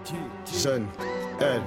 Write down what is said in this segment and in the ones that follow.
Jeune, elle.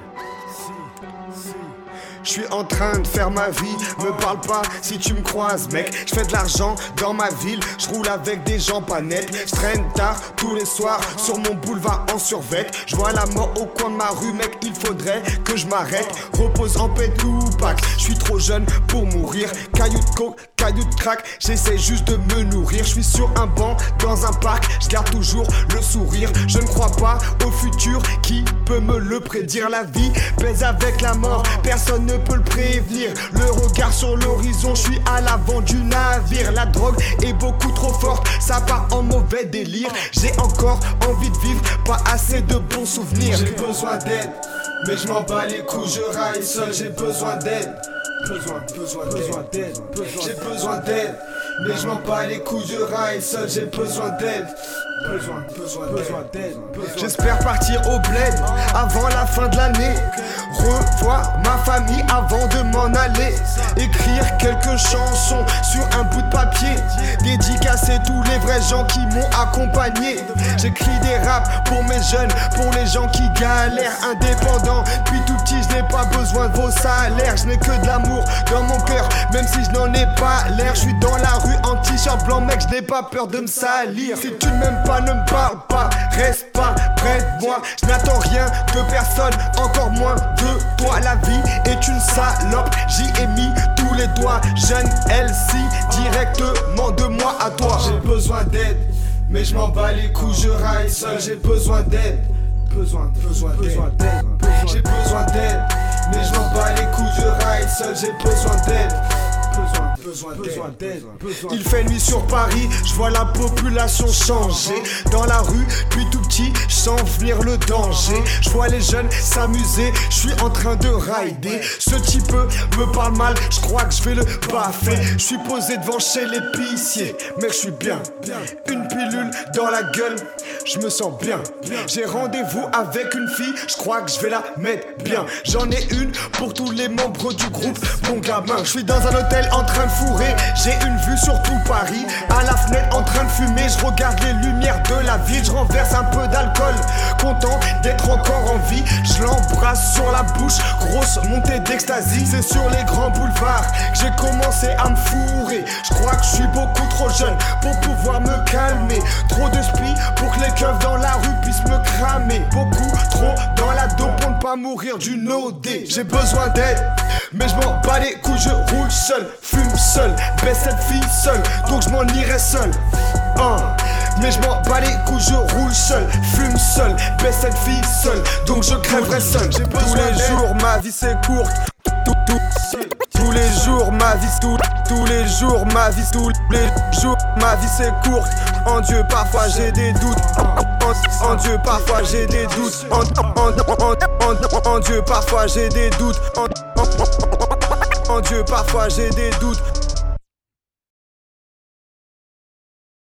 Je suis en train de faire ma vie, me parle pas si tu me croises mec. Je fais de l'argent dans ma ville, je roule avec des gens pas nets. Je traîne tard tous les soirs sur mon boulevard en survêt. Je vois la mort au coin de ma rue mec, il faudrait que je m'arrête. Repose en paix Tupac, je suis trop jeune pour mourir. Caillou de coke, caillou de crack, j'essaie juste de me nourrir. Je suis sur un banc dans un parc, je garde toujours le sourire. Je ne crois pas au futur, qui peut me le prédire? La vie pèse avec la mort, personne ne peut le prévenir. Le regard sur l'horizon, je suis à l'avant du navire. La drogue est beaucoup trop forte, ça part en mauvais délire. J'ai encore envie de vivre, pas assez de bons souvenirs. J'ai besoin d'aide, mais je m'en bats les couilles, je raille seul, j'ai besoin d'aide. Besoin d'aide. J'ai besoin d'aide, mais je m'en bats les couilles, je raille seul, j'ai besoin d'aide. Besoin d'aide. J'espère partir au bled avant la fin de l'année. Revoir ma famille avant de m'en aller. Écrire quelques chansons sur un bout de papier. Dédicacer tous les vrais gens qui m'ont accompagné. J'écris des raps pour mes jeunes, pour les gens qui galèrent. Indépendant, depuis tout petit je n'ai pas besoin de vos salaires. Je n'ai que de l'amour dans mon cœur, même si je n'en ai pas l'air. Je suis dans la rue en t-shirt blanc mec, je n'ai pas peur de me salir. Si tu ne m'aimes pas, ne me parle pas, reste pas près de moi. Je n'attends rien de personne, encore moins de toi. La vie est une salope, j'y ai mis tous les doigts. Jeune LC, directement de moi à toi. J'ai besoin d'aide, mais je m'en bats les couilles, je raille seul, j'ai besoin d'aide. Besoin d'aide. J'ai besoin d'aide, mais je m'en bats les couilles, je raille seul, j'ai besoin d'aide. Besoin d'aide. Il fait nuit sur Paris, je vois la population changer. Dans la rue, puis tout petit, je sens venir le danger. Je vois les jeunes s'amuser, je suis en train de rider. Ce type me parle mal, je crois que je vais le baffer. Je suis posé devant chez l'épicier, mais je suis bien. Une pilule dans la gueule, je me sens bien. J'ai rendez-vous avec une fille, je crois que je vais la mettre bien. J'en ai une pour tous les membres du groupe, mon gamin. Je suis dans un hôtel en train de fourrer, j'ai une vue sur tout Paris. À la fenêtre en train de fumer, je regarde les lumières de la ville. Je renverse un peu d'alcool, content d'être encore en vie. Je l'embrasse sur la bouche, grosse montée d'extasie. C'est sur les grands boulevards que j'ai commencé à me fourrer. Je crois que je suis beaucoup trop jeune pour pouvoir me calmer. Trop de spi pour que les keufs dans la rue puissent me cramer. Beaucoup trop dans la dos pour ne pas mourir d'une OD. J'ai besoin d'aide, mais je m'en bats les couilles, je roule seul, fume seul, baisse cette fille seule, donc je m'en irai seul. Mais je m'en bats les couilles, je roule seul, fume seul, baisse cette fille seule, donc je crèverai seul. J'ai besoin d'aide. Tous les jours ma vie c'est courte. Tous les jours ma vie, tous les jours ma vie, tous les jours ma vie c'est courte. En Dieu parfois j'ai des doutes. En Dieu parfois j'ai des doutes. En Dieu parfois j'ai des doutes. En Dieu parfois j'ai des doutes.